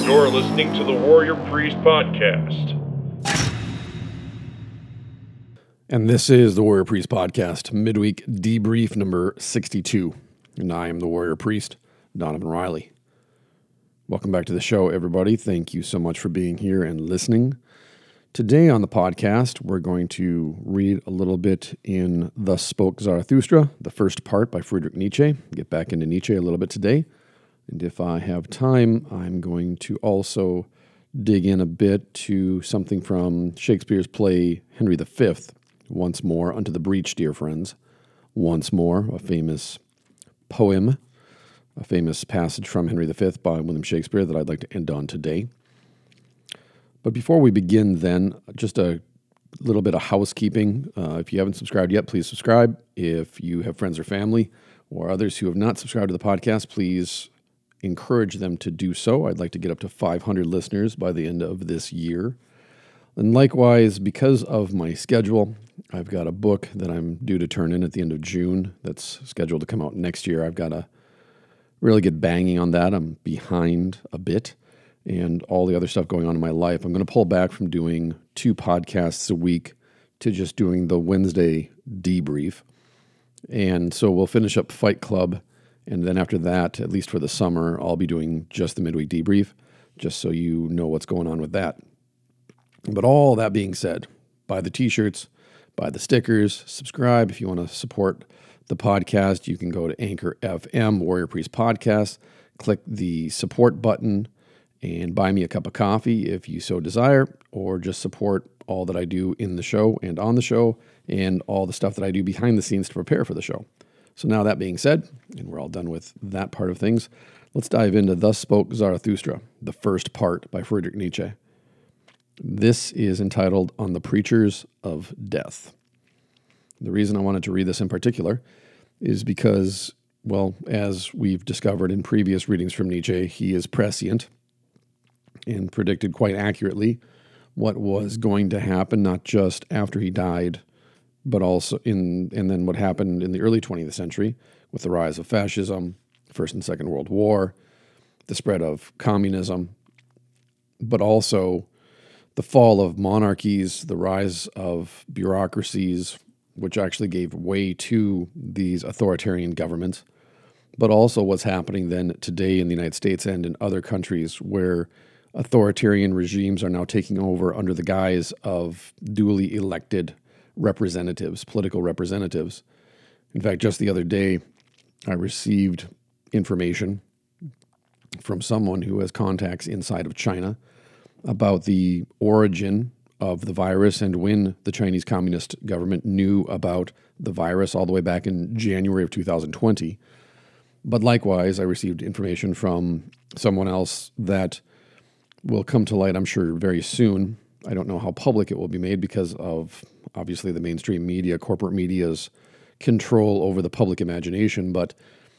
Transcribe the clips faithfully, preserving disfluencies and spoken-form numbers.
You're listening to the Warrior Priest Podcast. And this is the Warrior Priest Podcast, midweek debrief number sixty-two. And I am the Warrior Priest, Donovan Riley. Welcome back to the show, everybody. Thank you so much for being here and listening. Today on the podcast, we're going to read a little bit in Thus Spoke Zarathustra, the first part by Friedrich Nietzsche. Get back into Nietzsche a little bit today. And if I have time, I'm going to also dig in a bit to something from Shakespeare's play Henry the Fifth, Once More Unto the Breach, Dear Friends. Once More, a famous poem, a famous passage from Henry the Fifth by William Shakespeare that I'd like to end on today. But before we begin then, just a little bit of housekeeping. Uh, if you haven't subscribed yet, please subscribe. If you have friends or family or others who have not subscribed to the podcast, please encourage them to do so. I'd like to get up to five hundred listeners by the end of this year. And likewise, because of my schedule, I've got a book that I'm due to turn in at the end of June that's scheduled to come out next year. I've got to really get banging on that. I'm behind a bit and all the other stuff going on in my life. I'm going to pull back from doing two podcasts a week to just doing the Wednesday debrief. And so we'll finish up Fight Club. And then after that, at least for the summer, I'll be doing just the midweek debrief, just so you know what's going on with that. But all that being said, buy the t-shirts, buy the stickers, subscribe. If you want to support the podcast, you can go to Anchor F M, Warrior Priest Podcast, click the support button, and buy me a cup of coffee if you so desire, or just support all that I do in the show and on the show, and all the stuff that I do behind the scenes to prepare for the show. So now that being said, and we're all done with that part of things, let's dive into Thus Spoke Zarathustra, the first part by Friedrich Nietzsche. This is entitled On the Preachers of Death. The reason I wanted to read this in particular is because, well, as we've discovered in previous readings from Nietzsche, he is prescient and predicted quite accurately what was going to happen, not just after he died, but also in, and then what happened in the early twentieth century with the rise of fascism, First and Second World War, the spread of communism, but also the fall of monarchies, the rise of bureaucracies, which actually gave way to these authoritarian governments, but also what's happening then today in the United States and in other countries where authoritarian regimes are now taking over under the guise of duly elected representatives, political representatives. In fact, just the other day, I received information from someone who has contacts inside of China about the origin of the virus and when the Chinese Communist government knew about the virus all the way back in January of two thousand twenty. But likewise, I received information from someone else that will come to light, I'm sure, very soon. I don't know how public it will be made because of, obviously, the mainstream media, corporate media's control over the public imagination, but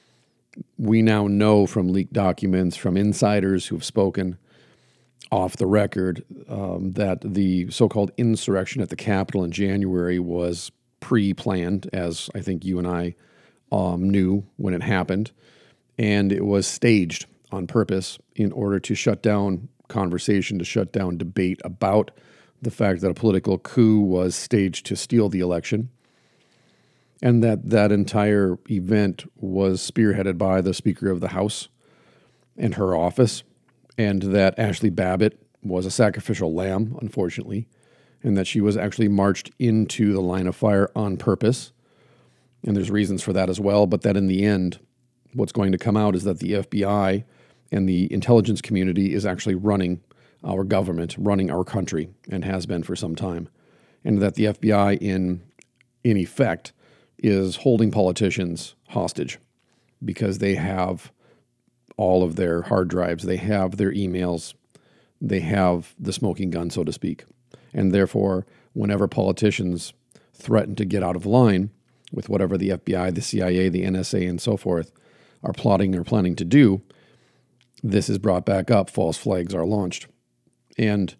we now know from leaked documents, from insiders who have spoken off the record, um, that the so-called insurrection at the Capitol in January was pre-planned, as I think you and I um, knew when it happened, and it was staged on purpose in order to shut down conversation, to shut down debate about the fact that a political coup was staged to steal the election, and that that entire event was spearheaded by the Speaker of the House and her office, and that Ashley Babbitt was a sacrificial lamb, unfortunately, and that she was actually marched into the line of fire on purpose. And there's reasons for that as well, but that in the end, what's going to come out is that the F B I and the intelligence community is actually running our government, running our country, and has been for some time. And that the F B I, in, in effect, is holding politicians hostage because they have all of their hard drives, they have their emails, they have the smoking gun, so to speak. And therefore, whenever politicians threaten to get out of line with whatever the F B I, the C I A, the N S A, and so forth are plotting or planning to do, this is brought back up, false flags are launched. And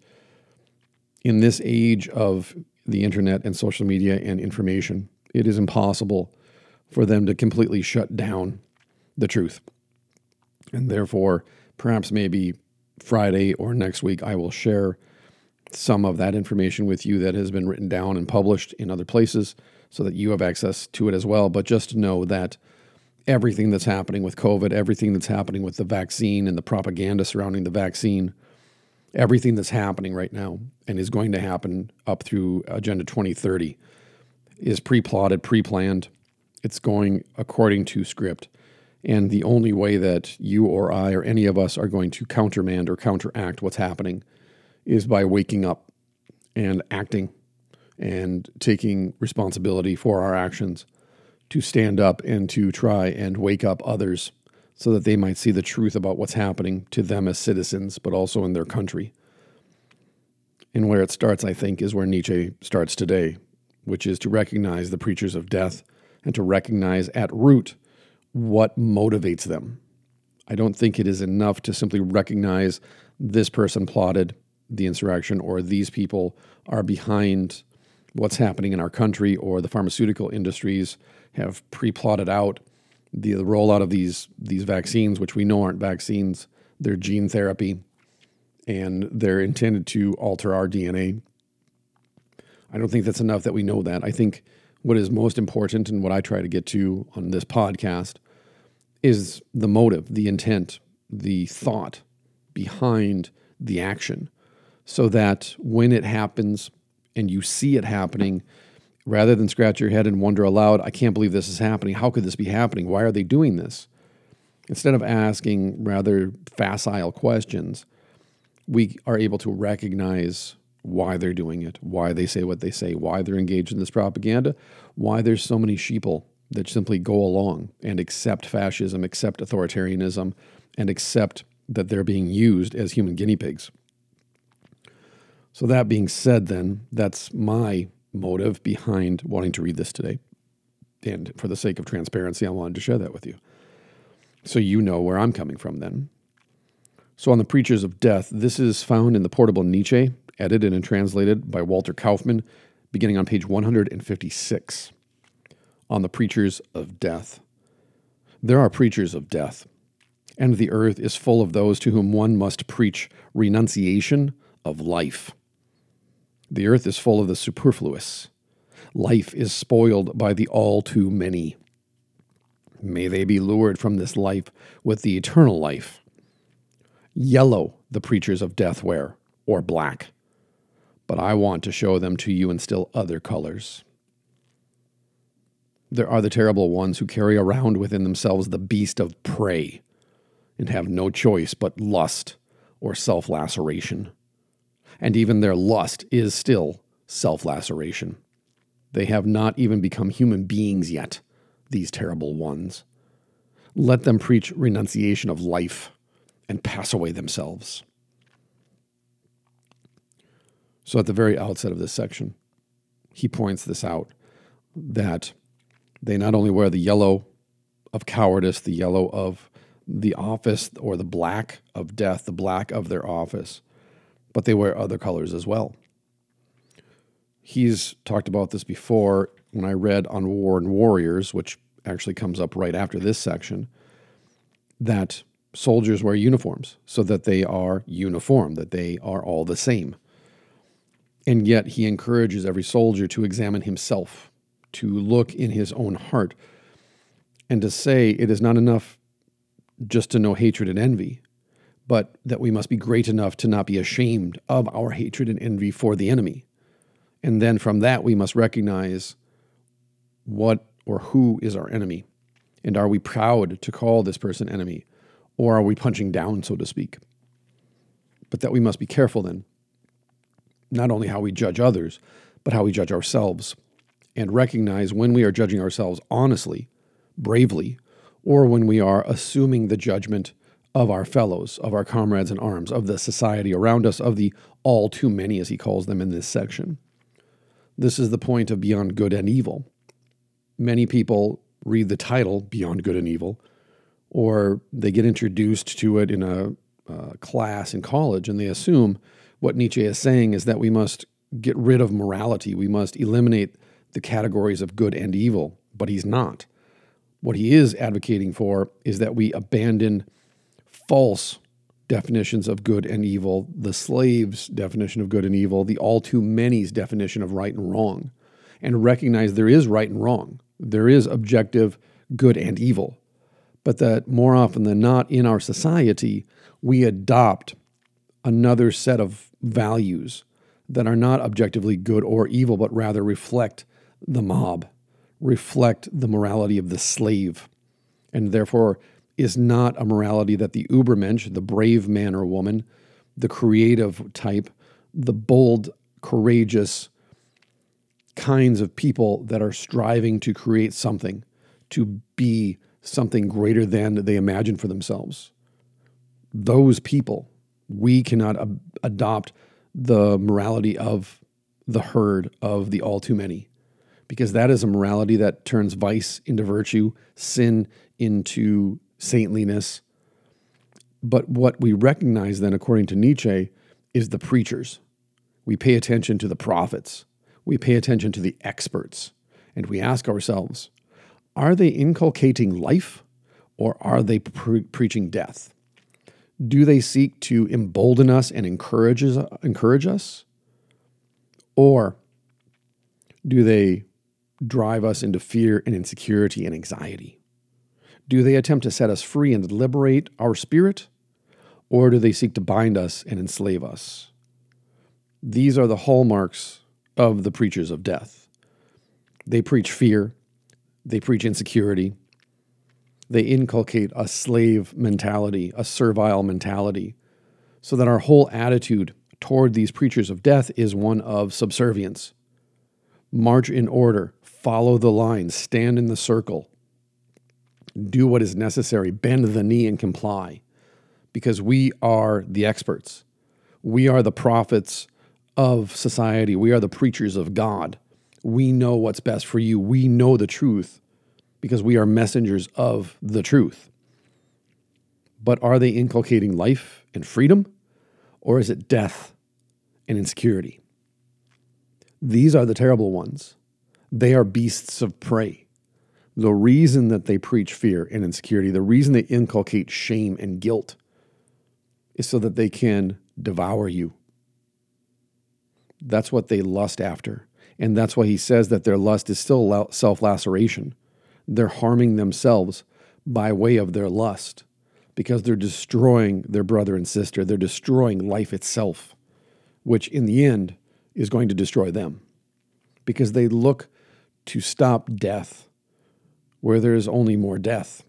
in this age of the internet and social media and information, it is impossible for them to completely shut down the truth. And therefore, perhaps maybe Friday or next week, I will share some of that information with you that has been written down and published in other places so that you have access to it as well. But just to know that everything that's happening with COVID, everything that's happening with the vaccine and the propaganda surrounding the vaccine, everything that's happening right now and is going to happen up through Agenda twenty thirty is pre-plotted, pre-planned. It's going according to script. And the only way that you or I or any of us are going to countermand or counteract what's happening is by waking up and acting and taking responsibility for our actions, to stand up and to try and wake up others so that they might see the truth about what's happening to them as citizens, but also in their country. And where it starts, I think, is where Nietzsche starts today, which is to recognize the preachers of death and to recognize at root what motivates them. I don't think it is enough to simply recognize this person plotted the insurrection or these people are behind what's happening in our country or the pharmaceutical industries have pre-plotted out the, the rollout of these, these vaccines, which we know aren't vaccines. They're gene therapy, and they're intended to alter our D N A. I don't think that's enough that we know that. I think what is most important and what I try to get to on this podcast is the motive, the intent, the thought behind the action, so that when it happens and you see it happening, rather than scratch your head and wonder aloud, I can't believe this is happening. How could this be happening? Why are they doing this? Instead of asking rather facile questions, we are able to recognize why they're doing it, why they say what they say, why they're engaged in this propaganda, why there's so many sheeple that simply go along and accept fascism, accept authoritarianism, and accept that they're being used as human guinea pigs. So that being said, then, that's my motive behind wanting to read this today. And for the sake of transparency, I wanted to share that with you, so you know where I'm coming from then. So on the Preachers of Death, this is found in the Portable Nietzsche, edited and translated by Walter Kaufmann, beginning on page one hundred fifty-six. On the Preachers of Death. There are preachers of death, and the earth is full of those to whom one must preach renunciation of life. The earth is full of the superfluous. Life is spoiled by the all too many. May they be lured from this life with the eternal life. Yellow the preachers of death wear, or black, but I want to show them to you in still other colors. There are the terrible ones who carry around within themselves the beast of prey and have no choice but lust or self-laceration. And even their lust is still self-laceration. They have not even become human beings yet, these terrible ones. Let them preach renunciation of life and pass away themselves. So at the very outset of this section, he points this out, that they not only wear the yellow of cowardice, the yellow of the office, or the black of death, the black of their office, but they wear other colors as well. He's talked about this before when I read on War and Warriors, which actually comes up right after this section, that soldiers wear uniforms so that they are uniform, that they are all the same. And yet he encourages every soldier to examine himself, to look in his own heart, and to say it is not enough just to know hatred and envy, but that we must be great enough to not be ashamed of our hatred and envy for the enemy. And then from that, we must recognize what or who is our enemy. And are we proud to call this person enemy? Or are we punching down, so to speak? But that we must be careful then, not only how we judge others, but how we judge ourselves, and recognize when we are judging ourselves honestly, bravely, or when we are assuming the judgment of our fellows, of our comrades in arms, of the society around us, of the all too many, as he calls them in this section. This is the point of Beyond Good and Evil. Many people read the title, Beyond Good and Evil, or they get introduced to it in a uh, class in college, and they assume what Nietzsche is saying is that we must get rid of morality. We must eliminate the categories of good and evil, but he's not. What he is advocating for is that we abandon false definitions of good and evil, the slave's definition of good and evil, the all too many's definition of right and wrong, and recognize there is right and wrong. There is objective good and evil, but that more often than not in our society, we adopt another set of values that are not objectively good or evil, but rather reflect the mob, reflect the morality of the slave, and therefore is not a morality that the Übermensch, the brave man or woman, the creative type, the bold, courageous kinds of people that are striving to create something, to be something greater than they imagine for themselves. Those people, we cannot ab- adopt the morality of the herd, of the all too many, because that is a morality that turns vice into virtue, sin into saintliness. But what we recognize then, according to Nietzsche, is the preachers. We pay attention to the prophets. We pay attention to the experts. And we ask ourselves, are they inculcating life or are they pre- preaching death? Do they seek to embolden us and encourage us, encourage us? Or do they drive us into fear and insecurity and anxiety? Do they attempt to set us free and liberate our spirit? Or do they seek to bind us and enslave us? These are the hallmarks of the preachers of death. They preach fear. They preach insecurity. They inculcate a slave mentality, a servile mentality, so that our whole attitude toward these preachers of death is one of subservience. March in order, follow the line, stand in the circle, do what is necessary, bend the knee and comply, because we are the experts. We are the prophets of society. We are the preachers of God. We know what's best for you. We know the truth because we are messengers of the truth. But are they inculcating life and freedom, or is it death and insecurity? These are the terrible ones. They are beasts of prey. The reason that they preach fear and insecurity, the reason they inculcate shame and guilt is so that they can devour you. That's what they lust after. And that's why he says that their lust is still self-laceration. They're harming themselves by way of their lust because they're destroying their brother and sister. They're destroying life itself, which in the end is going to destroy them because they look to stop death where there is only more death.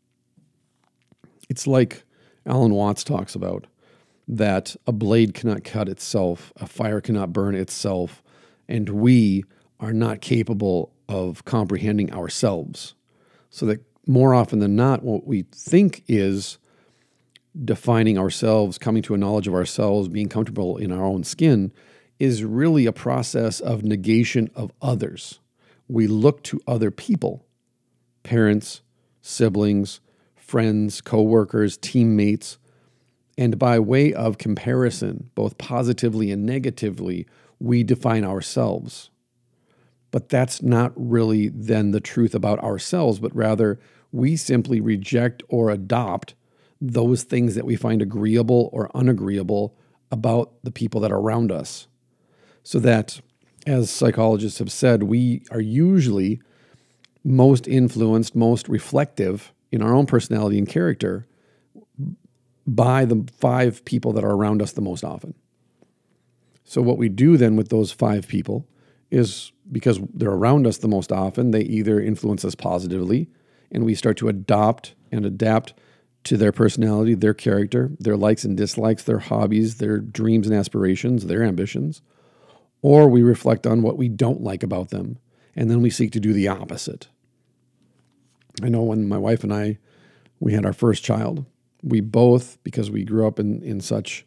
It's like Alan Watts talks about, that a blade cannot cut itself, a fire cannot burn itself, and we are not capable of comprehending ourselves. So that more often than not, what we think is defining ourselves, coming to a knowledge of ourselves, being comfortable in our own skin, is really a process of negation of others. We look to other people, parents, siblings, friends, co-workers, teammates, and by way of comparison, both positively and negatively, we define ourselves. But that's not really then the truth about ourselves, but rather we simply reject or adopt those things that we find agreeable or unagreeable about the people that are around us. So that, as psychologists have said, we are usually most influenced, most reflective in our own personality and character by the five people that are around us the most often. So what we do then with those five people is, because they're around us the most often, they either influence us positively and we start to adopt and adapt to their personality, their character, their likes and dislikes, their hobbies, their dreams and aspirations, their ambitions, or we reflect on what we don't like about them and then we seek to do the opposite. I know when my wife and I, we had our first child, we both, because we grew up in, in such,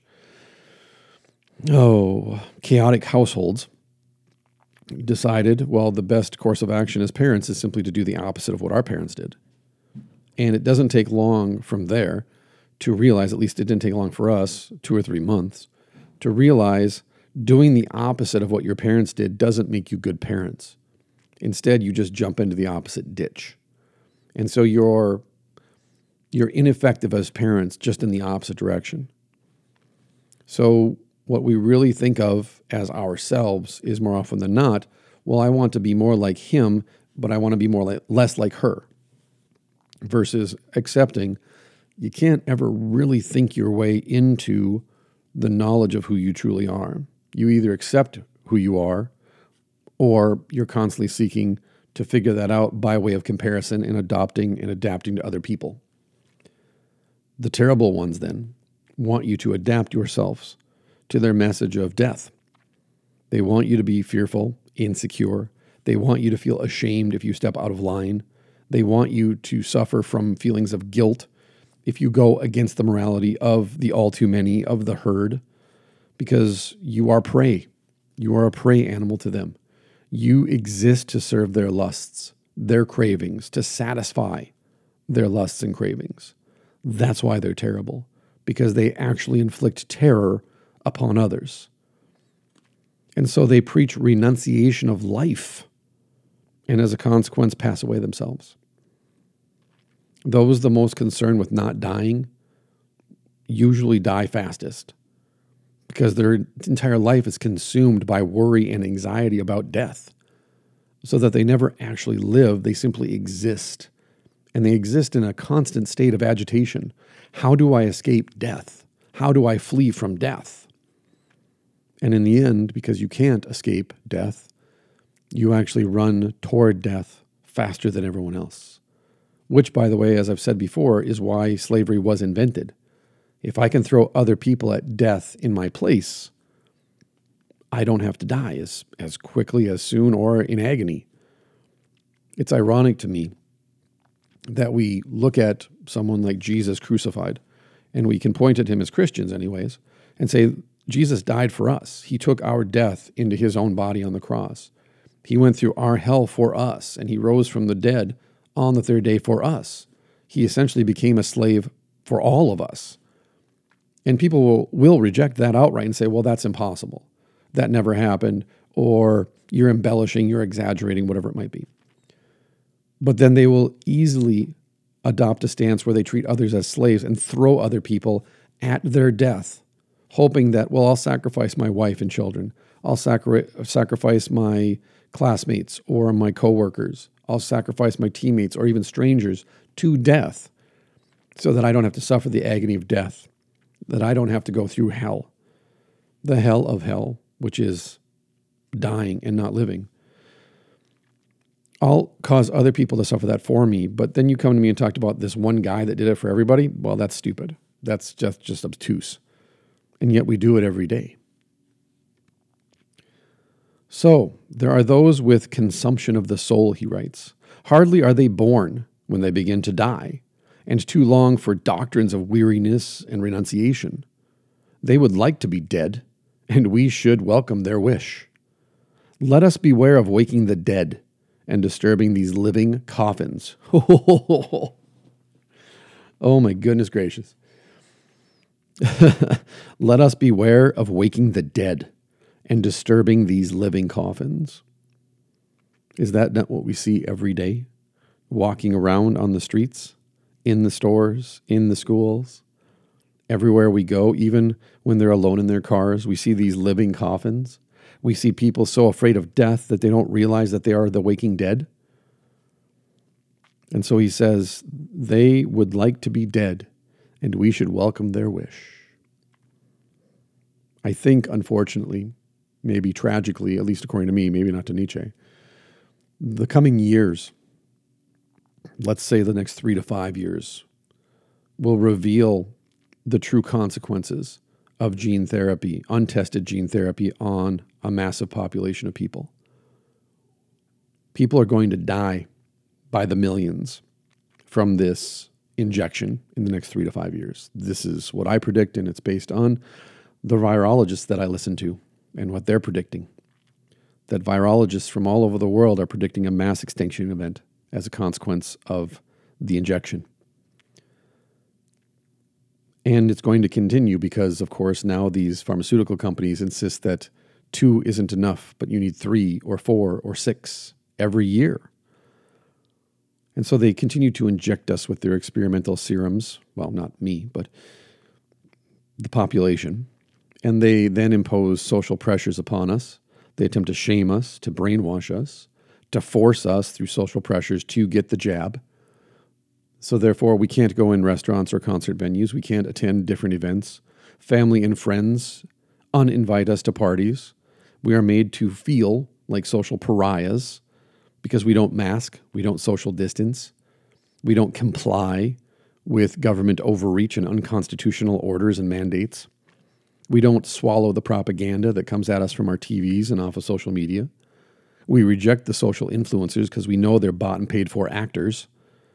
oh, chaotic households, decided, well, the best course of action as parents is simply to do the opposite of what our parents did. And it doesn't take long from there to realize, at least it didn't take long for us, two or three months, to realize doing the opposite of what your parents did doesn't make you good parents. Instead, you just jump into the opposite ditch. And so you're You're ineffective as parents just in the opposite direction. So what we really think of as ourselves is more often than not, well, I want to be more like him, but I want to be more like, less like her. Versus accepting, you can't ever really think your way into the knowledge of who you truly are. You either accept who you are, or you're constantly seeking to figure that out by way of comparison and adopting and adapting to other people. The terrible ones then want you to adapt yourselves to their message of death. They want you to be fearful, insecure. They want you to feel ashamed if you step out of line. They want you to suffer from feelings of guilt if you go against the morality of the all too many, of the herd, because you are prey. You are a prey animal to them. You exist to serve their lusts, their cravings, to satisfy their lusts and cravings. That's why they're terrible, because they actually inflict terror upon others. And so they preach renunciation of life, and as a consequence, pass away themselves. Those the most concerned with not dying usually die fastest, because their entire life is consumed by worry and anxiety about death, so that they never actually live. They simply exist, and they exist in a constant state of agitation. How do I escape death? How do I flee from death? And in the end, because you can't escape death, you actually run toward death faster than everyone else. Which, by the way, as I've said before, is why slavery was invented. If I can throw other people at death in my place, I don't have to die as, as quickly, as soon, or in agony. It's ironic to me that we look at someone like Jesus crucified, and we can point at him as Christians anyways, and say, Jesus died for us. He took our death into his own body on the cross. He went through our hell for us, and he rose from the dead on the third day for us. He essentially became a slave for all of us. And people will, will reject that outright and say, well, that's impossible. That never happened, or you're embellishing, you're exaggerating, whatever it might be. But then they will easily adopt a stance where they treat others as slaves and throw other people at their death, hoping that, well, I'll sacrifice my wife and children. I'll sacri- sacrifice my classmates or my coworkers. I'll sacrifice my teammates or even strangers to death so that I don't have to suffer the agony of death, that I don't have to go through hell, the hell of hell, which is dying and not living. I'll cause other people to suffer that for me, but then you come to me and talked about this one guy that did it for everybody. Well, that's stupid. That's just, just obtuse. And yet we do it every day. So, there are those with consumption of the soul, he writes. Hardly are they born when they begin to die, and too long for doctrines of weariness and renunciation. They would like to be dead, and we should welcome their wish. Let us beware of waking the dead and disturbing these living coffins. Oh my goodness gracious. Let us beware of waking the dead and disturbing these living coffins. Is that not what we see every day? Walking around on the streets, in the stores, in the schools, everywhere we go, even when they're alone in their cars, we see these living coffins. We see people so afraid of death that they don't realize that they are the waking dead. And so he says, they would like to be dead, and we should welcome their wish. I think, unfortunately, maybe tragically, at least according to me, maybe not to Nietzsche, the coming years, let's say the next three to five years, will reveal the true consequences of gene therapy, untested gene therapy on a massive population of people. People are going to die by the millions from this injection in the next three to five years. This is what I predict, and it's based on the virologists that I listen to and what they're predicting. That virologists from all over the world are predicting a mass extinction event as a consequence of the injection. And it's going to continue because, of course, now these pharmaceutical companies insist that two isn't enough, but you need three or four or six every year. And so they continue to inject us with their experimental serums. Well, not me, but the population. And they then impose social pressures upon us. They attempt to shame us, to brainwash us, to force us through social pressures to get the jab. So therefore, we can't go in restaurants or concert venues. We can't attend different events. Family and friends uninvite us to parties. We are made to feel like social pariahs because we don't mask, we don't social distance, we don't comply with government overreach and unconstitutional orders and mandates. We don't swallow the propaganda that comes at us from our T Vs and off of social media. We reject the social influencers because we know they're bought and paid for actors.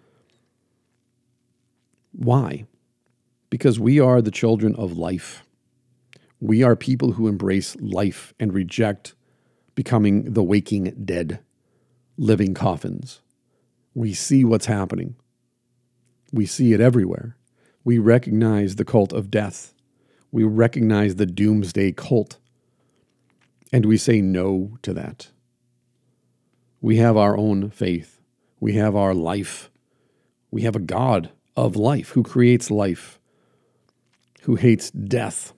Why? Because we are the children of life. We are people who embrace life and reject becoming the waking dead, living coffins. We see what's happening. We see it everywhere. We recognize the cult of death. We recognize the doomsday cult. And we say no to that. We have our own faith. We have our life. We have a God of life who creates life, who hates death.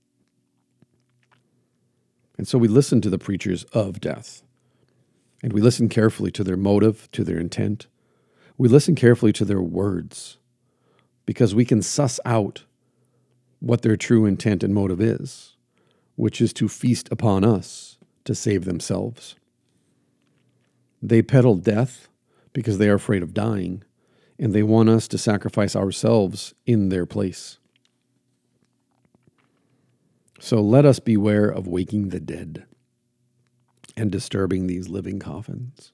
And so we listen to the preachers of death. And we listen carefully to their motive, to their intent. We listen carefully to their words because we can suss out what their true intent and motive is, which is to feast upon us to save themselves. They peddle death because they are afraid of dying, and they want us to sacrifice ourselves in their place. So let us beware of waking the dead and disturbing these living coffins.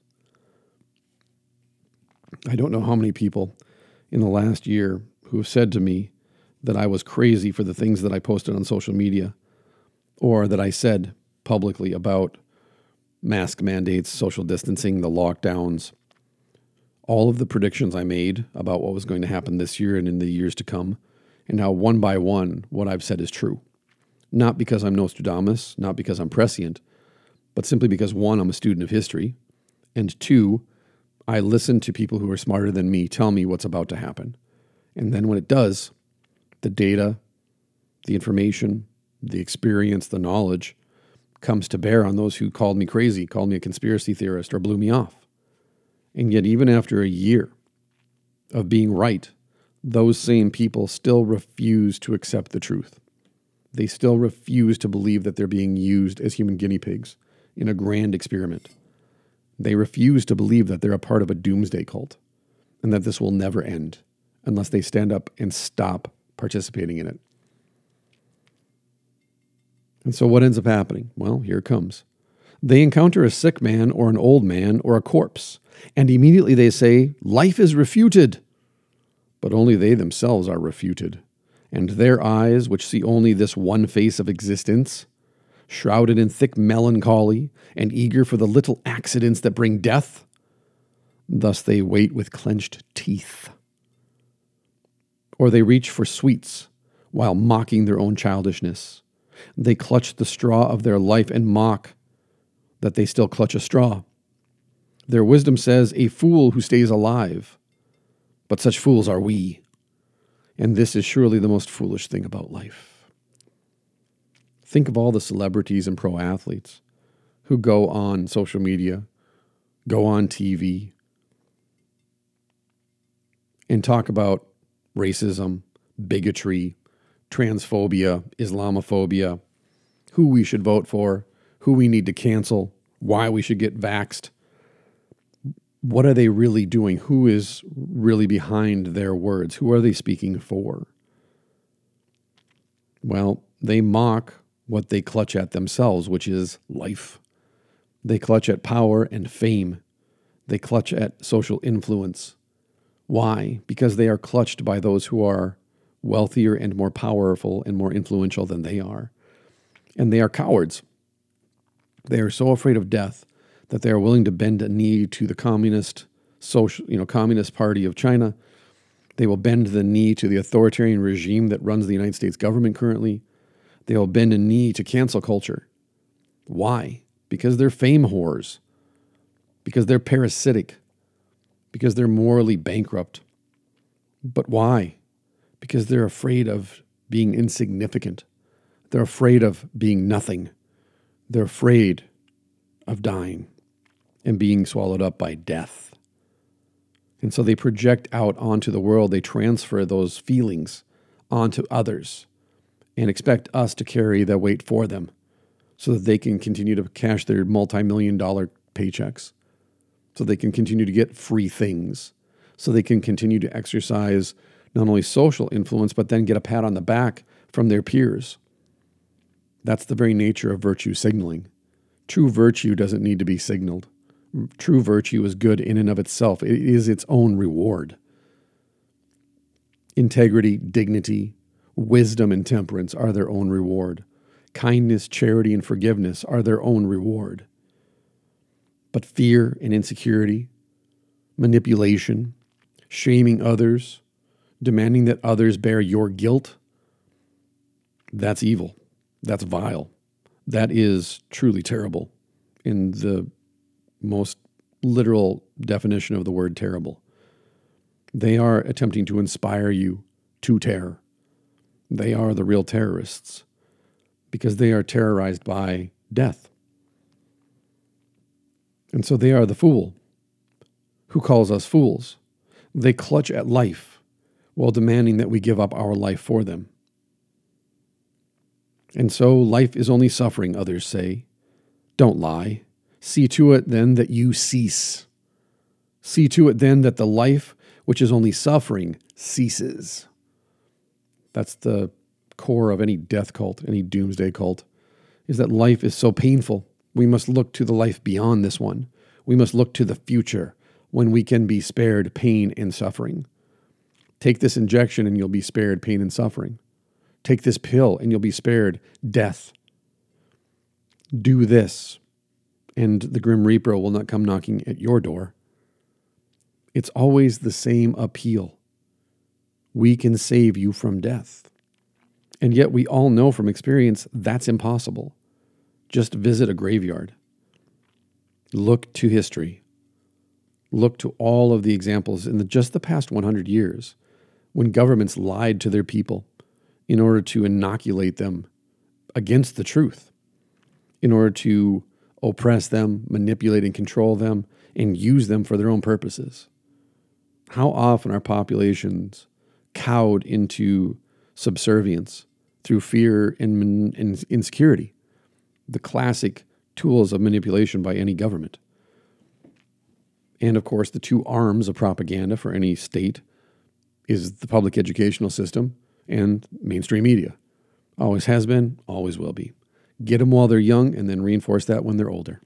I don't know how many people in the last year who have said to me that I was crazy for the things that I posted on social media or that I said publicly about mask mandates, social distancing, the lockdowns, all of the predictions I made about what was going to happen this year and in the years to come, and how one by one what I've said is true. Not because I'm Nostradamus, not because I'm prescient, but simply because, one, I'm a student of history, and two, I listen to people who are smarter than me tell me what's about to happen. And then when it does, the data, the information, the experience, the knowledge comes to bear on those who called me crazy, called me a conspiracy theorist, or blew me off. And yet even after a year of being right, those same people still refuse to accept the truth. They still refuse to believe that they're being used as human guinea pigs in a grand experiment. They refuse to believe that they're a part of a doomsday cult and that this will never end unless they stand up and stop participating in it. And so what ends up happening? Well, here it comes. They encounter a sick man or an old man or a corpse, and immediately they say, life is refuted. But only they themselves are refuted. And their eyes, which see only this one face of existence, shrouded in thick melancholy and eager for the little accidents that bring death, thus they wait with clenched teeth. Or they reach for sweets while mocking their own childishness. They clutch the straw of their life and mock that they still clutch a straw. Their wisdom says, a fool who stays alive. But such fools are we. And this is surely the most foolish thing about life. Think of all the celebrities and pro athletes who go on social media, go on T V, and talk about racism, bigotry, transphobia, Islamophobia, who we should vote for, who we need to cancel, why we should get vaxxed. What are they really doing? Who is really behind their words? Who are they speaking for? Well, they mock what they clutch at themselves, which is life. They clutch at power and fame. They clutch at social influence. Why? Because they are clutched by those who are wealthier and more powerful and more influential than they are. And they are cowards. They are so afraid of death that they are willing to bend a knee to the communist social, you know, Communist Party of China. They will bend the knee to the authoritarian regime that runs the United States government currently. They will bend a knee to cancel culture. Why? Because they're fame whores. Because they're parasitic. Because they're morally bankrupt. But why? Because they're afraid of being insignificant. They're afraid of being nothing. They're afraid of dying and being swallowed up by death. And so they project out onto the world. They transfer those feelings onto others and expect us to carry the weight for them so that they can continue to cash their multi-million dollar paychecks, so they can continue to get free things, so they can continue to exercise not only social influence, but then get a pat on the back from their peers. That's the very nature of virtue signaling. True virtue doesn't need to be signaled. True virtue is good in and of itself. It is its own reward. Integrity, dignity, wisdom, and temperance are their own reward. Kindness, charity, and forgiveness are their own reward. But fear and insecurity, manipulation, shaming others, demanding that others bear your guilt, that's evil. That's vile. That is truly terrible in the most literal definition of the word terrible. They are attempting to inspire you to terror. They are the real terrorists because they are terrorized by death. And so they are the fool who calls us fools. They clutch at life while demanding that we give up our life for them. And so life is only suffering, others say. Don't lie. See to it then that you cease. See to it then that the life which is only suffering ceases. That's the core of any death cult, any doomsday cult, is that life is so painful. We must look to the life beyond this one. We must look to the future when we can be spared pain and suffering. Take this injection and you'll be spared pain and suffering. Take this pill and you'll be spared death. Do this, and the Grim Reaper will not come knocking at your door. It's always the same appeal. We can save you from death. And yet we all know from experience that's impossible. Just visit a graveyard. Look to history. Look to all of the examples in the, just the past one hundred years when governments lied to their people in order to inoculate them against the truth, in order to oppress them, manipulate and control them, and use them for their own purposes. How often are populations cowed into subservience through fear and, and insecurity? The classic tools of manipulation by any government. And of course, the two arms of propaganda for any state is the public educational system and mainstream media. Always has been, always will be. Get them while they're young and then reinforce that when they're older.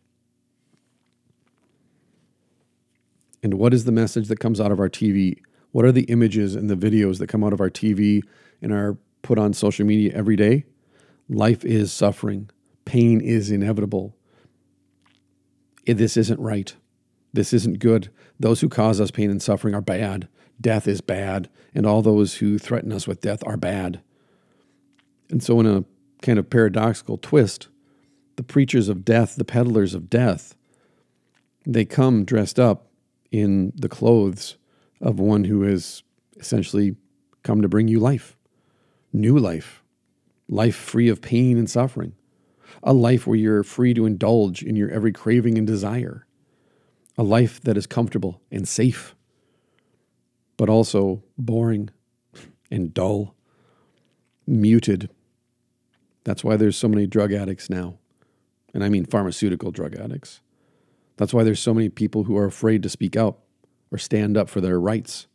And what is the message that comes out of our T V? What are the images and the videos that come out of our T V and are put on social media every day? Life is suffering. Pain is inevitable. This isn't right. This isn't good. Those who cause us pain and suffering are bad. Death is bad. And all those who threaten us with death are bad. And so in a kind of paradoxical twist, the preachers of death, the peddlers of death, they come dressed up in the clothes of one who has essentially come to bring you life, new life, life free of pain and suffering, a life where you're free to indulge in your every craving and desire, a life that is comfortable and safe, but also boring and dull, muted. That's why there's so many drug addicts now, and I mean pharmaceutical drug addicts. That's why there's so many people who are afraid to speak out or stand up for their rights.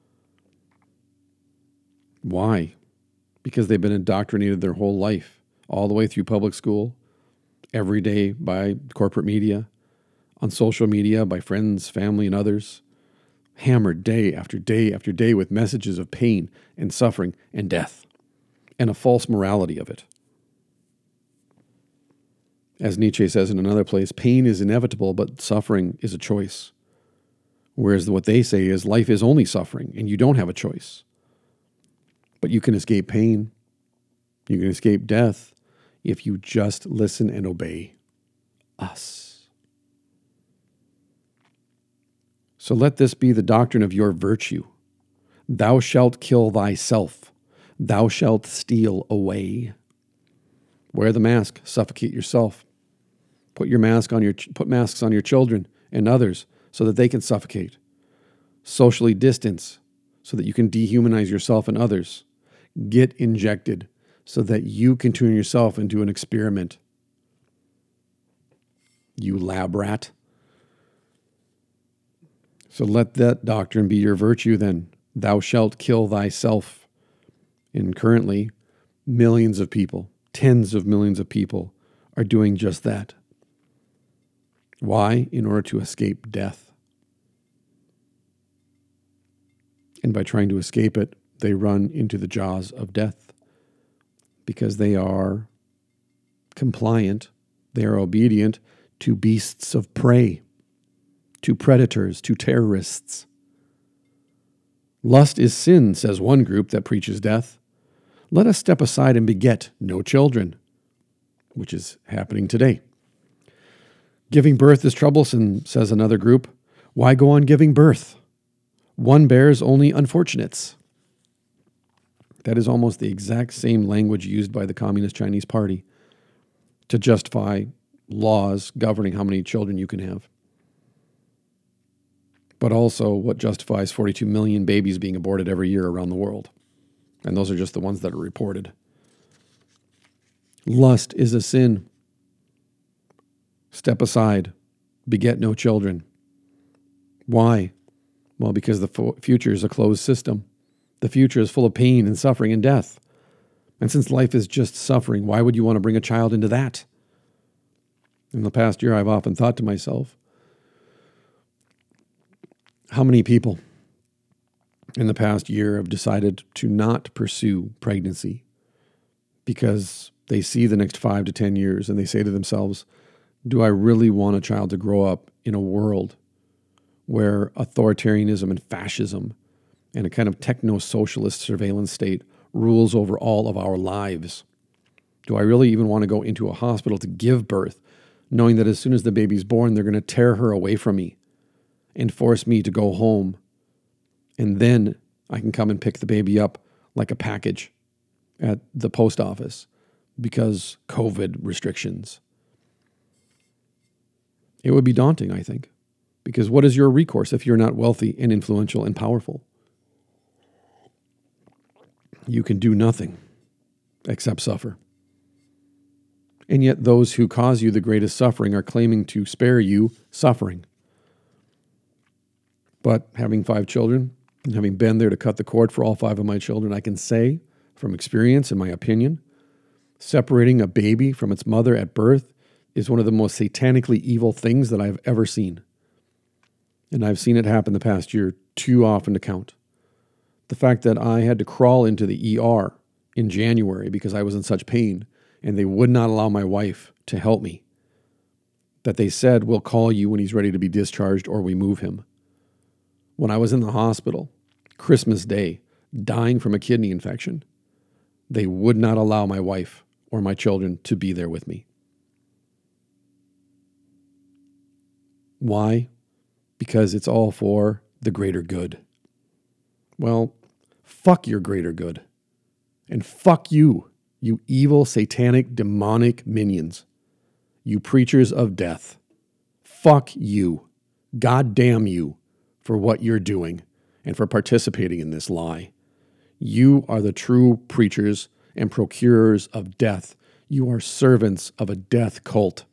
Why? Because they've been indoctrinated their whole life, all the way through public school, every day by corporate media, on social media, by friends, family, and others, hammered day after day after day with messages of pain and suffering and death, and a false morality of it. As Nietzsche says in another place, pain is inevitable, but suffering is a choice. Whereas what they say is life is only suffering, and you don't have a choice. But you can escape pain. You can escape death if you just listen and obey us. So let this be the doctrine of your virtue. Thou shalt kill thyself. Thou shalt steal away. Wear the mask, suffocate yourself. Put your mask on your put masks on your children and others so that they can suffocate. Socially distance so that you can dehumanize yourself and others. Get injected so that you can turn yourself into an experiment. You lab rat. So let that doctrine be your virtue then. Thou shalt kill thyself. And currently, millions of people, tens of millions of people are doing just that. Why? In order to escape death. And by trying to escape it, they run into the jaws of death because they are compliant, they are obedient to beasts of prey, to predators, to terrorists. Lust is sin, says one group that preaches death. Let us step aside and beget no children, which is happening today. Giving birth is troublesome, says another group. Why go on giving birth? One bears only unfortunates. That is almost the exact same language used by the Communist Chinese Party to justify laws governing how many children you can have. But also what justifies forty-two million babies being aborted every year around the world. And those are just the ones that are reported. Lust is a sin. Step aside. Beget no children. Why? Well, because the fo- future is a closed system. The future is full of pain and suffering and death. And since life is just suffering, why would you want to bring a child into that? In the past year, I've often thought to myself, how many people in the past year have decided to not pursue pregnancy because they see the next five to ten years and they say to themselves, do I really want a child to grow up in a world where authoritarianism and fascism and a kind of techno-socialist surveillance state rules over all of our lives? Do I really even want to go into a hospital to give birth, knowing that as soon as the baby's born, they're going to tear her away from me and force me to go home, and then I can come and pick the baby up like a package at the post office because COVID restrictions? It would be daunting, I think, because what is your recourse if you're not wealthy and influential and powerful? You can do nothing except suffer. And yet those who cause you the greatest suffering are claiming to spare you suffering. But having five children, and having been there to cut the cord for all five of my children, I can say, from experience and my opinion, separating a baby from its mother at birth is one of the most satanically evil things that I've ever seen. And I've seen it happen the past year too often to count. The fact that I had to crawl into the E R in January because I was in such pain, and they would not allow my wife to help me. That they said, we'll call you when he's ready to be discharged or we move him. When I was in the hospital, Christmas Day, dying from a kidney infection, they would not allow my wife or my children to be there with me. Why? Because it's all for the greater good. Well, fuck your greater good. And fuck you, you evil, satanic, demonic minions. You preachers of death. Fuck you. God damn you for what you're doing and for participating in this lie. You are the true preachers and procurers of death. You are servants of a death cult.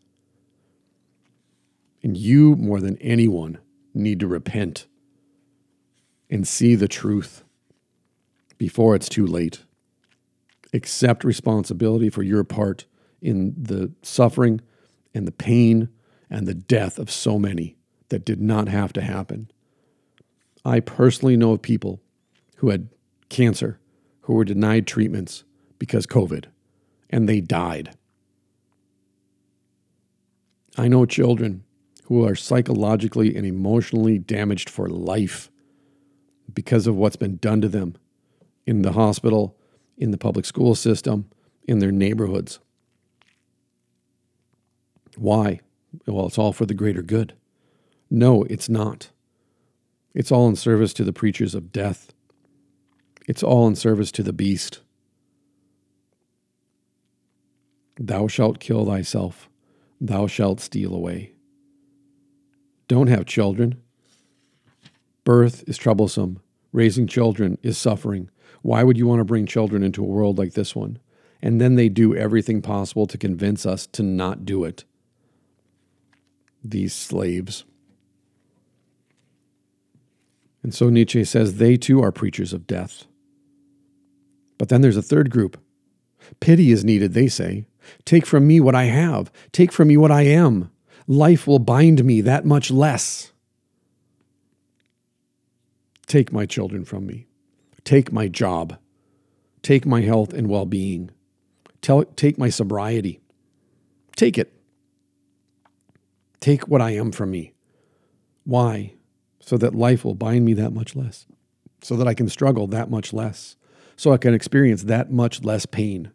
And you, more than anyone, need to repent and see the truth before it's too late. Accept responsibility for your part in the suffering and the pain and the death of so many that did not have to happen. I personally know of people who had cancer, who were denied treatments because COVID, and they died. I know children who are psychologically and emotionally damaged for life because of what's been done to them in the hospital, in the public school system, in their neighborhoods. Why? Well, it's all for the greater good. No, it's not. It's all in service to the preachers of death. It's all in service to the beast. Thou shalt kill thyself. Thou shalt steal away. Don't have children. Birth is troublesome. Raising children is suffering. Why would you want to bring children into a world like this one? And then they do everything possible to convince us to not do it. These slaves. And so Nietzsche says they too are preachers of death. But then there's a third group. Pity is needed, they say. Take from me what I have. Take from me what I am. Life will bind me that much less. Take my children from me. Take my job. Take my health and well-being. Tell, take my sobriety. Take it. Take what I am from me. Why? So that life will bind me that much less. So that I can struggle that much less. So I can experience that much less pain.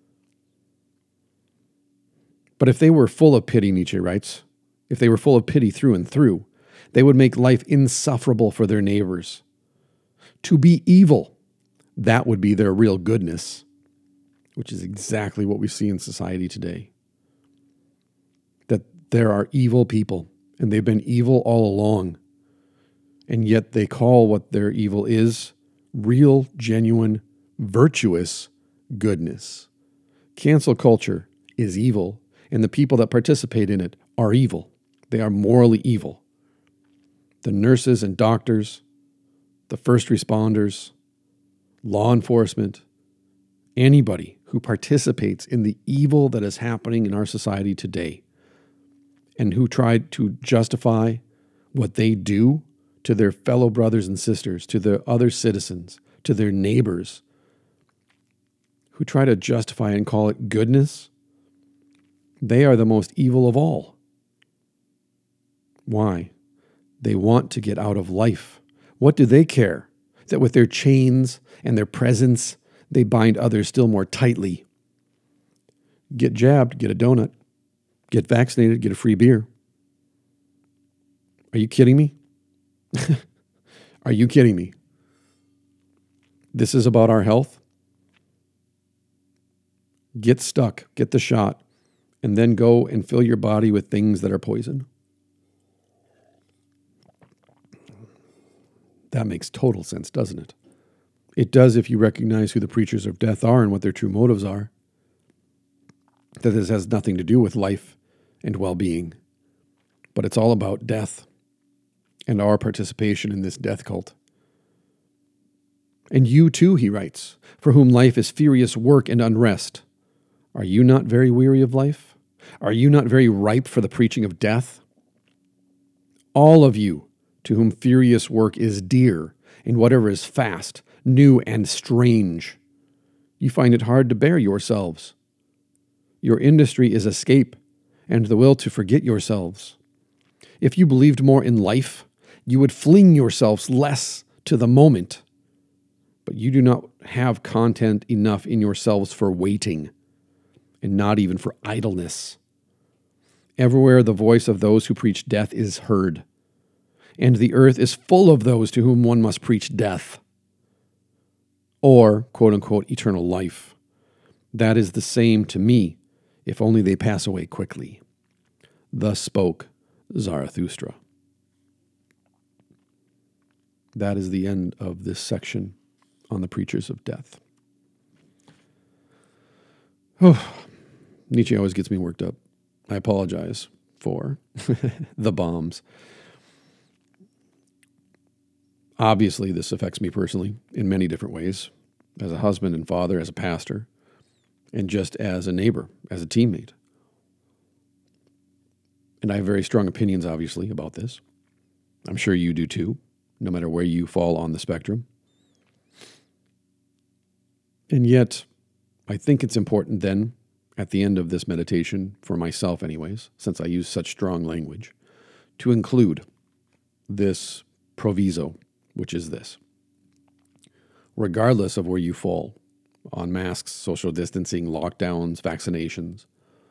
But if they were full of pity, Nietzsche writes, if they were full of pity through and through, they would make life insufferable for their neighbors. To be evil, that would be their real goodness, which is exactly what we see in society today. That there are evil people, and they've been evil all along, and yet they call what their evil is real, genuine, virtuous goodness. Cancel culture is evil, and the people that participate in it are evil. They are morally evil. The nurses and doctors, the first responders, law enforcement, anybody who participates in the evil that is happening in our society today and who tried to justify what they do to their fellow brothers and sisters, to their other citizens, to their neighbors, who try to justify and call it goodness, they are the most evil of all. Why? They want to get out of life. What do they care? That with their chains and their presence, they bind others still more tightly. Get jabbed, get a donut. Get vaccinated, get a free beer. Are you kidding me? Are you kidding me? This is about our health. Get stuck, get the shot, and then go and fill your body with things that are poison. That makes total sense, doesn't it? It does if you recognize who the preachers of death are and what their true motives are. That this has nothing to do with life and well-being, but it's all about death and our participation in this death cult. And you too, he writes, for whom life is furious work and unrest. Are you not very weary of life? Are you not very ripe for the preaching of death? All of you, to whom furious work is dear, and whatever is fast, new, and strange, you find it hard to bear yourselves. Your industry is escape, and the will to forget yourselves. If you believed more in life, you would fling yourselves less to the moment. But you do not have content enough in yourselves for waiting, and not even for idleness. Everywhere the voice of those who preach death is heard, and the earth is full of those to whom one must preach death, or, quote-unquote, eternal life. That is the same to me, if only they pass away quickly. Thus spoke Zarathustra. That is the end of this section on the preachers of death. Oh, Nietzsche always gets me worked up. I apologize for the bombs. Obviously, this affects me personally in many different ways, as a husband and father, as a pastor, and just as a neighbor, as a teammate. And I have very strong opinions, obviously, about this. I'm sure you do too, no matter where you fall on the spectrum. And yet, I think it's important then, at the end of this meditation, for myself anyways, since I use such strong language, to include this proviso, which is this. Regardless of where you fall on masks, social distancing, lockdowns, vaccinations,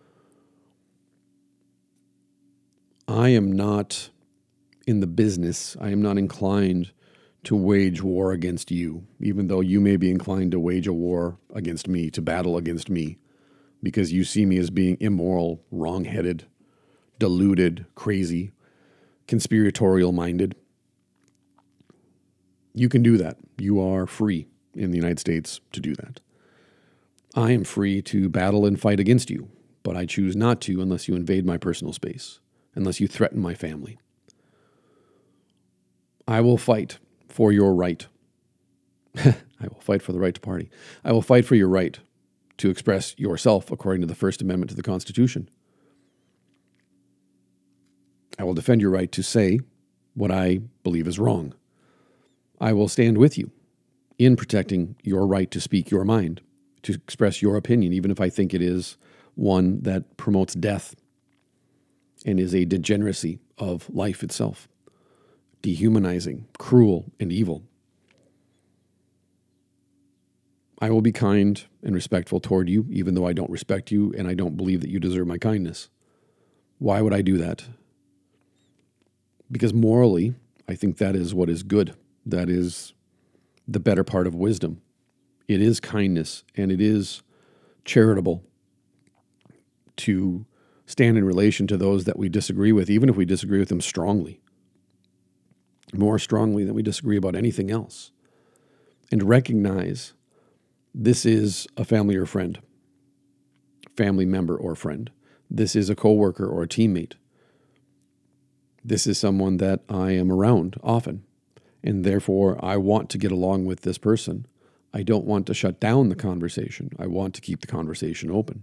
I am not in the business, I am not inclined to wage war against you, even though you may be inclined to wage a war against me, to battle against me. because you see me as being immoral, wrong-headed, deluded, crazy, conspiratorial-minded. You can do that. You are free in the United States to do that. I am free to battle and fight against you, but I choose not to unless you invade my personal space, unless you threaten my family. I will fight for your right. I will fight for the right to party. I will fight for your right to express yourself according to the First Amendment to the Constitution. I will defend your right to say what I believe is wrong. I will stand with you in protecting your right to speak your mind, to express your opinion, even if I think it is one that promotes death and is a degeneracy of life itself, dehumanizing, cruel, and evil. I will be kind and respectful toward you, even though I don't respect you and I don't believe that you deserve my kindness. Why would I do that? Because morally, I think that is what is good. That is the better part of wisdom. It is kindness and it is charitable to stand in relation to those that we disagree with, even if we disagree with them strongly, more strongly than we disagree about anything else, and recognize this is a family or friend, family member or friend. This is a coworker or a teammate. This is someone that I am around often, and therefore I want to get along with this person. I don't want to shut down the conversation. I want to keep the conversation open.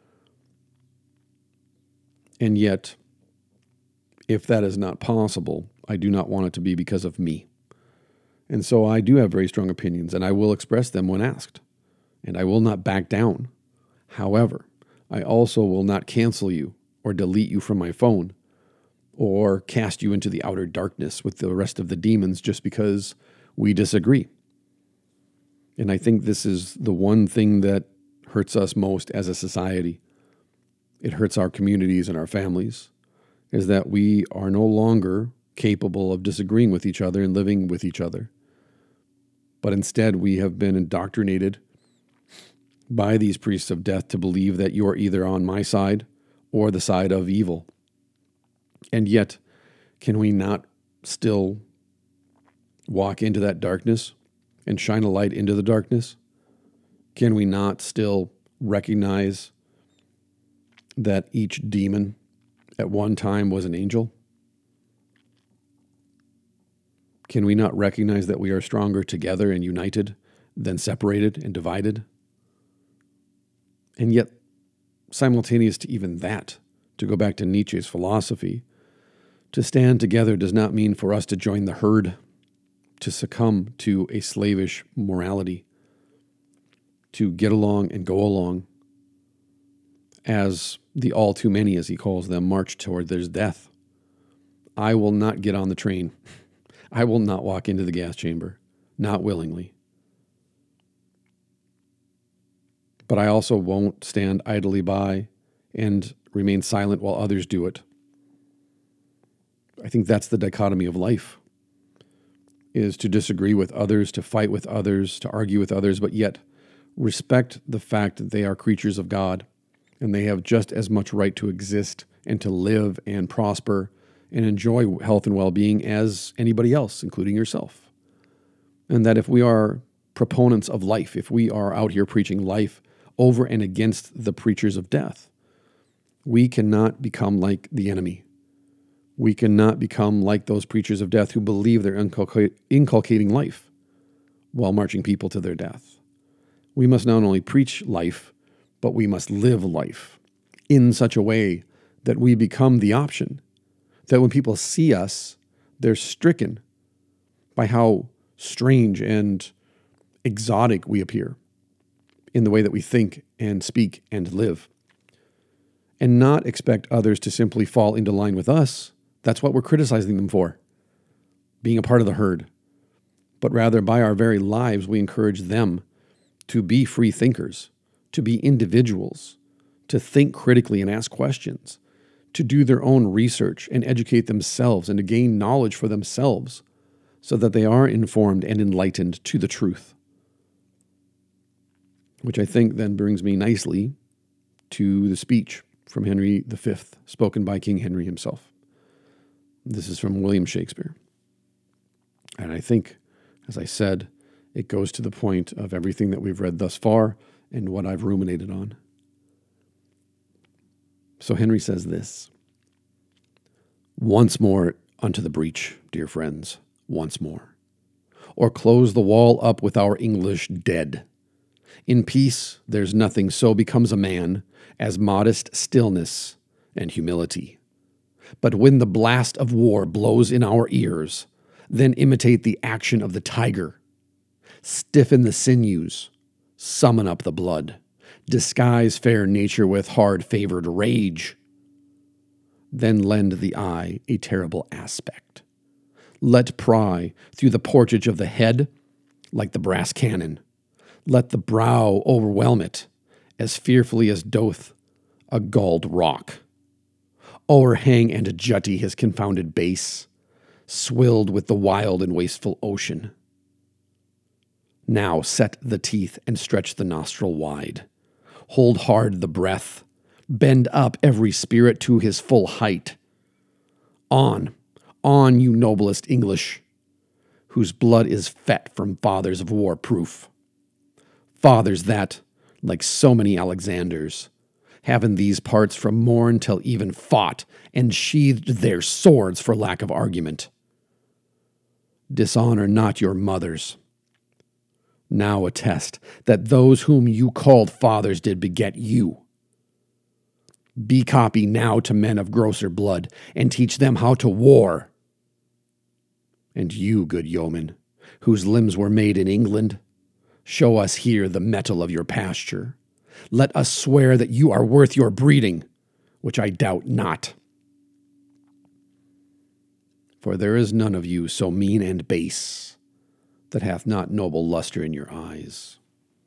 And yet, if that is not possible, I do not want it to be because of me. And so I do have very strong opinions, and I will express them when asked. And I will not back down. However, I also will not cancel you or delete you from my phone or cast you into the outer darkness with the rest of the demons just because we disagree. And I think this is the one thing that hurts us most as a society. It hurts our communities and our families, is that we are no longer capable of disagreeing with each other and living with each other. But instead, we have been indoctrinated by these priests of death to believe that you are either on my side or the side of evil. And yet, can we not still walk into that darkness and shine a light into the darkness? Can we not still recognize that each demon at one time was an angel? Can we not recognize that we are stronger together and united than separated and divided? And yet, simultaneous to even that, to go back to Nietzsche's philosophy, to stand together does not mean for us to join the herd, to succumb to a slavish morality, to get along and go along as the all too many, as he calls them, march toward their death. I will not get on the train. I will not walk into the gas chamber, not willingly. But I also won't stand idly by and remain silent while others do it. I think that's the dichotomy of life, is to disagree with others, to fight with others, to argue with others, but yet respect the fact that they are creatures of God and they have just as much right to exist and to live and prosper and enjoy health and well-being as anybody else, including yourself. And that if we are proponents of life, if we are out here preaching life over and against the preachers of death, we cannot become like the enemy. We cannot become like those preachers of death who believe they're inculcate, inculcating life while marching people to their death. We must not only preach life, but we must live life in such a way that we become the option, that when people see us, they're stricken by how strange and exotic we appear in the way that we think and speak and live, and not expect others to simply fall into line with us. That's what we're criticizing them for, being a part of the herd. But rather, by our very lives, we encourage them to be free thinkers, to be individuals, to think critically and ask questions, to do their own research and educate themselves and to gain knowledge for themselves so that they are informed and enlightened to the truth. Which I think then brings me nicely to the speech from Henry the Fifth, spoken by King Henry himself. This is from William Shakespeare. And I think, as I said, it goes to the point of everything that we've read thus far and what I've ruminated on. So Henry says this: "Once more unto the breach, dear friends, once more. Or close the wall up with our English dead. In peace there's nothing so becomes a man as modest stillness and humility. But when the blast of war blows in our ears, then imitate the action of the tiger. Stiffen the sinews, summon up the blood, disguise fair nature with hard-favored rage. Then lend the eye a terrible aspect. Let pry through the portage of the head like the brass cannon. Let the brow overwhelm it as fearfully as doth a galled rock. O'erhang and jutty his confounded base, swilled with the wild and wasteful ocean. Now set the teeth and stretch the nostril wide. Hold hard the breath. Bend up every spirit to his full height. On, on, you noblest English, whose blood is fet from fathers of war proof. Fathers that, like so many Alexanders, have in these parts from morn till even fought and sheathed their swords for lack of argument. Dishonor not your mothers. Now attest that those whom you called fathers did beget you. Be copy now to men of grosser blood, and teach them how to war. And you, good yeomen, whose limbs were made in England, show us here the mettle of your pasture. Let us swear that you are worth your breeding, which I doubt not. For there is none of you so mean and base that hath not noble luster in your eyes.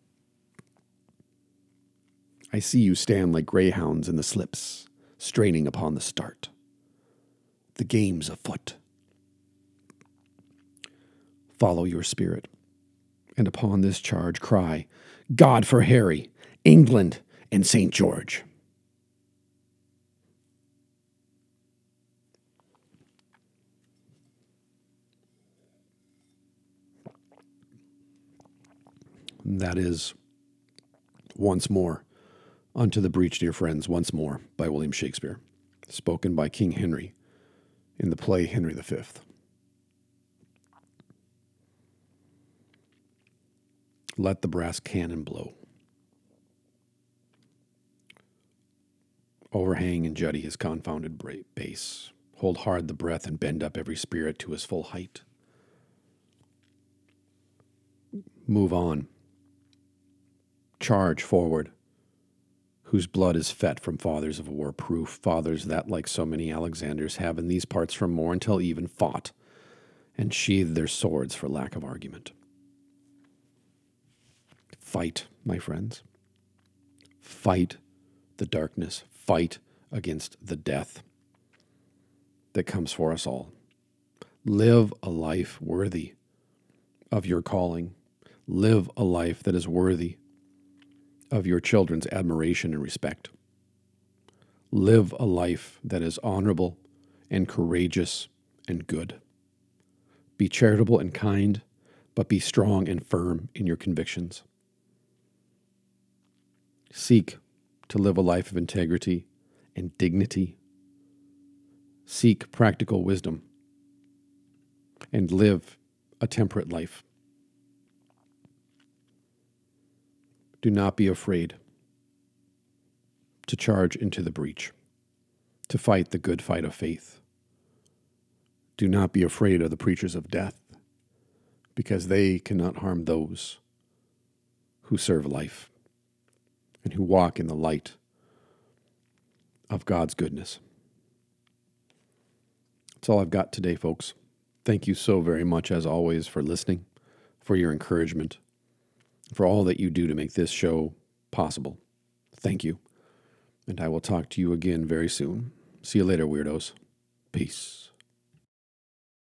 I see you stand like greyhounds in the slips, straining upon the start. The game's afoot. Follow your spirit, and upon this charge cry, God for Harry, England, and Saint George. That is Once More Unto the Breach, Dear Friends, Once More by William Shakespeare, spoken by King Henry in the play Henry the Fifth. Let the brass cannon blow. Overhang and jutty his confounded base. Hold hard the breath and bend up every spirit to his full height. Move on. Charge forward, whose blood is fet from fathers of war proof, fathers that, like so many Alexanders, have in these parts from morn till even fought, and sheathed their swords for lack of argument. Fight, my friends. Fight the darkness. Fight against the death that comes for us all. Live a life worthy of your calling. Live a life that is worthy of your children's admiration and respect. Live a life that is honorable and courageous and good. Be charitable and kind, but be strong and firm in your convictions. Seek to live a life of integrity and dignity. Seek practical wisdom and live a temperate life. Do not be afraid to charge into the breach, to fight the good fight of faith. Do not be afraid of the preachers of death, because they cannot harm those who serve life and who walk in the light of God's goodness. That's all I've got today, folks. Thank you so very much, as always, for listening, for your encouragement, for all that you do to make this show possible. Thank you. And I will talk to you again very soon. See you later, weirdos. Peace.